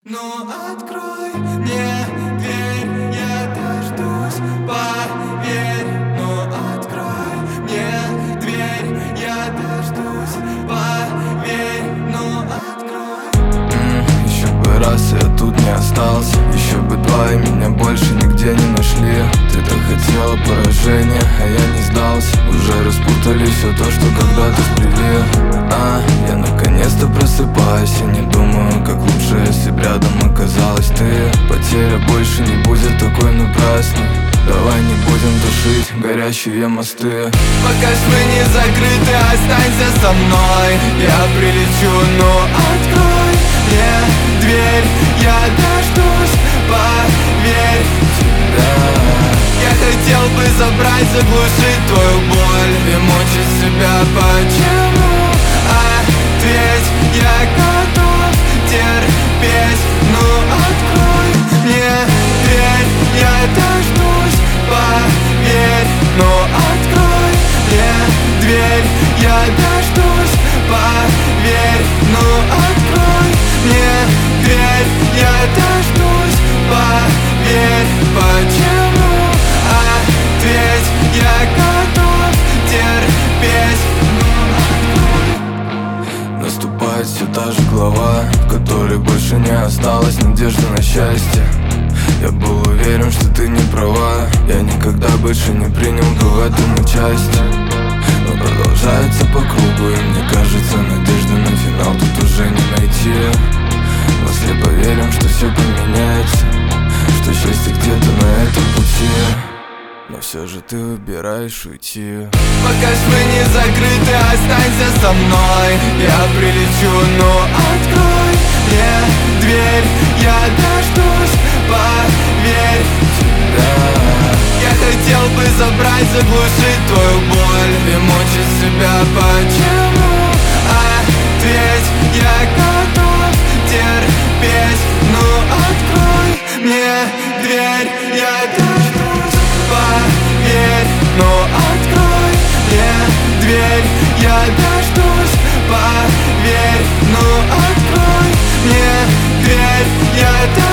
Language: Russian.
Ну открой мне дверь, я дождусь, поверь. Ну открой мне дверь, я дождусь, поверь. Ну открой. Еще бы раз я тут не остался, еще бы два и меня больше нигде не нашли. Ты так хотела поражения, а я не сдался. Уже распутали все то, что когда-то сплели. Я наконец-то просыпаюсь и не думаю, как лучше, если б рядом оказалась ты. Потеря больше не будет такой напрасной. Давай не будем тушить горящие мосты. Пока сны не закрыты, останься со мной. Я прилечу, но открой мне дверь, я дождусь, поверь. Я хотел бы забрать, заглушить твою боль и мучить себя. Почему? Ответь, я готов терпеть. Ну открой мне дверь, я дождусь, поверь. Ну открой мне дверь, я дождусь, поверь. Ну открой мне дверь, я дождусь, поверь. Почему? Ответь, я готов терпеть. Наступает все та же глава, в которой больше не осталось надежды на счастье. Я был уверен, что ты не права. Я никогда больше не принял бы в этом участие. Но продолжается по кругу, и мне кажется, надежды на финал тут уже не найти. Мы слепо верим, что все поменяется, что счастье где-то на этом пути. Но все же ты выбираешь уйти. Пока сны не закрыты, останься со мной. Я прилечу, но открой мне дверь, я дождусь, поверь. Я хотел бы забрать, заглушить твою боль и мучить себя. Почему? Ответь, я готов терпеть. Ну открой мне дверь, я дождусь, поверь. Ну открой мне дверь, я дождусь, поверь. Ну открой мне дверь, я дождусь.